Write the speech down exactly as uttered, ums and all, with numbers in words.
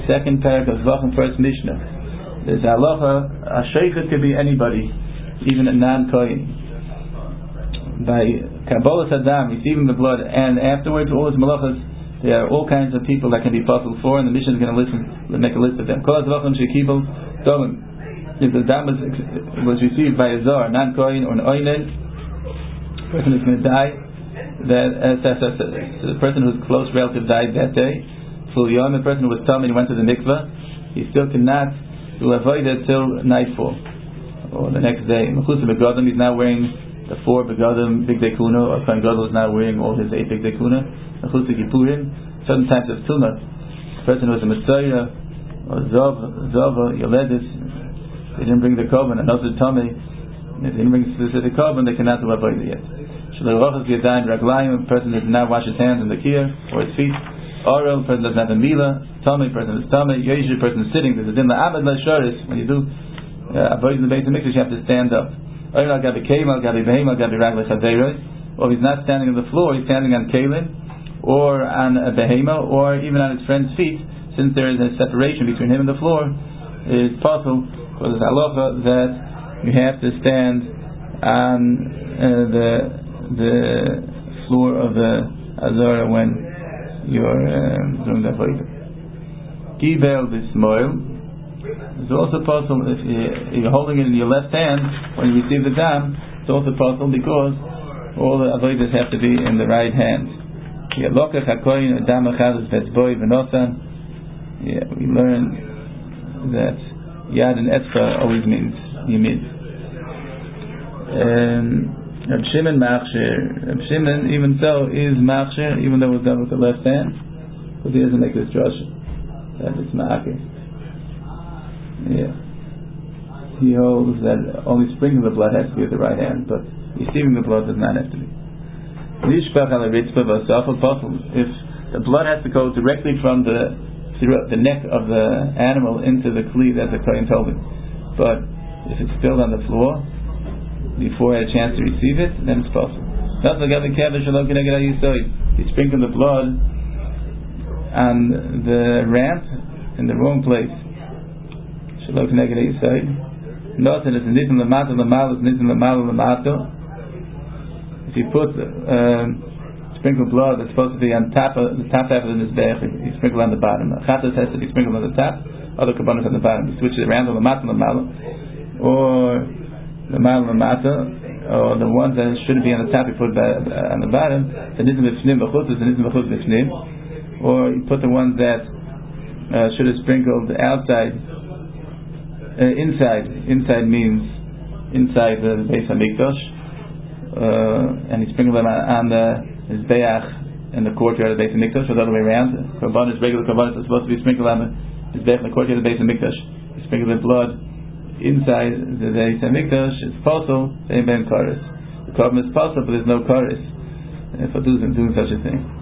second parak of Zvachim, first Mishnah. There's halacha, a sheikhet could be anybody, even a non-kohen. By Kabbalah Saddam, receiving the blood, and afterwards all his malachas, there are all kinds of people that can be puzzled for, and the Mishnah is going to listen, make a list of them. Kol Zvachim shekibel domim. If the dam was, was received by a zar, non-kohen or an oinen, the person is going to die. That uh, so, so, so, so the person whose close relative died that day. Full yom, the person who was tummy and went to the mikveh, he still cannot do avoid it till nightfall or the next day. Mechutz begadim, he's now wearing the four begadim big day kuna, or Kohen Gadol is now wearing all his eight big day kuna. Mechutz kippurim, certain types of tumah. The person who was a messiah or zav, zava, yoledis, they didn't bring the korban, another tummy, they didn't bring a specific korban, they cannot do avoid it yet. A person does not wash his hands in the kiyah or his feet. Oral, person doesn't have a mila. Tummy, person is tummy. Yoish, person is sitting. There's a din la'amad la'sharis. When you do avoid in the base of mikdash, you have to stand up. Or al gabi keim, al gabi behem, al gabi ragla chaveros. Or if he's not standing on the floor, he's standing on kalim, or on a behema, or even on his friend's feet. Since there is a separation between him and the floor, it's possible for the halacha that you have to stand on uh, the the floor of the Azara when you're uh, doing the avodah. Gibel b'smoil. It's also possible if you're holding it in your left hand when you receive the dam. It's also possible because all the avodas have to be in the right hand. Yeah, we learn that yad and etzba always means yamid. Um, Reb Shimon machshir. Reb Shimon, even so, is machshir, even though it was done with the left hand, because he doesn't make this drasha that it's ma'akir. Yeah, he holds that only sprinkling the blood has to be with the right hand, but receiving the blood does not have to be. If the blood has to go directly from the through the neck of the animal into the kli that the kohen told him, but if it's spilled on the floor before I had a chance to receive it, then it's possible. He sprinkled the blood on the ramp in the wrong place. If you put uh, sprinkled blood that's supposed to be on top of the top half of the mizbech, you sprinkle on the bottom. Chatas has to be sprinkled on the top, other kabbanos on the bottom. You switch it around on the mat and the malo, or the mal and the mata, or the ones that shouldn't be on the top, you put by, uh, on the bottom. The nizm b'fnim b'chutz is the nizm b'chutz b'fnim, or you put the ones that uh, should have sprinkled outside, uh, inside. Inside means inside the base of mikdash, uh, and you sprinkle them on the mizbeach in the courtyard of the base of mikdash, or the other way around. Korbanos, regular korbanos, are supposed to be sprinkled on the mizbeach in the courtyard of the base of mikdash. You sprinkle the blood inside the Beis Hamikdash. It's possible, same ben kares. The korban is possible, but there's no kares for doing, doing such a thing.